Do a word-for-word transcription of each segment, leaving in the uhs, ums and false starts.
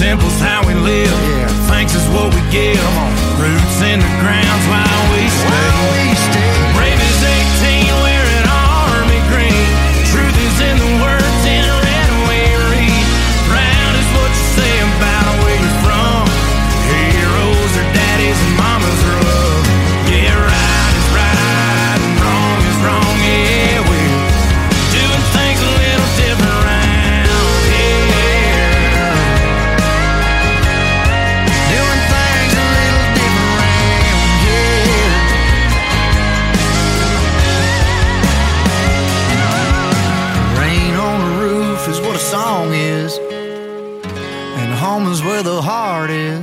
simple's how we live. Yeah. Thanks is what we give. Roots in the ground's while we stay. While we stay. Brave is eighteen wearing army green. Truth is in the words in red we read. Proud is what you say about where you're from. Heroes are daddies and mamas are love. Yeah, right is right and wrong is wrong. Yeah, we're doing things a little different round here. Doing things a little different round here. Rain on the roof is what a song is, and home is where the heart is.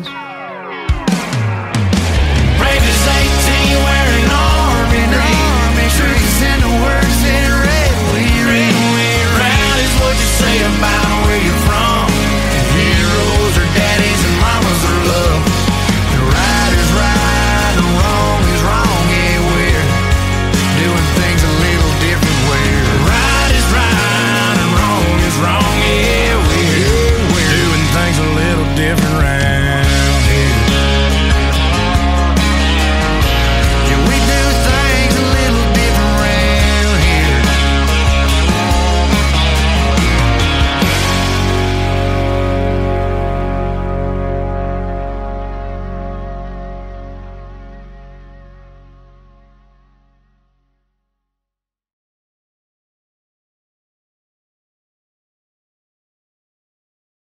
Brave is eighteen wearing army green. Truth is in the words in red we read. Proud is what you say about